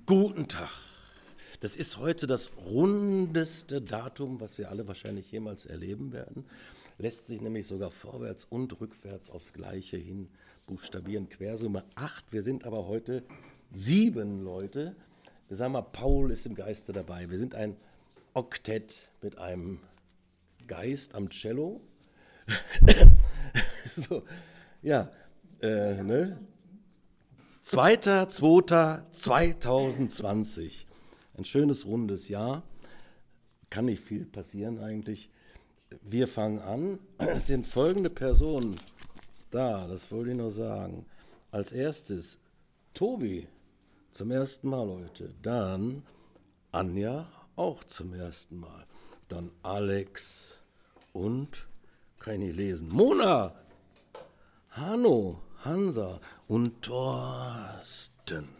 Guten Tag. Das ist heute das rundeste Datum, was wir alle wahrscheinlich jemals erleben werden. Lässt sich nämlich sogar vorwärts und rückwärts aufs Gleiche hin buchstabieren. Quersumme 8. Wir sind aber heute 7 Leute. Wir sagen mal, Paul ist im Geiste dabei. Wir sind ein Oktett mit einem Geist am Cello. So, ja, ne? 2.2.2020. Ein schönes, rundes Jahr. Kann nicht viel passieren eigentlich. Wir fangen an. Es sind folgende Personen da, das wollte ich noch sagen. Als erstes Tobi, zum ersten Mal heute. Dann Anja, auch zum ersten Mal. Dann Alex und, kann ich nicht lesen, Mona, Hanno, Hansa und Thorsten.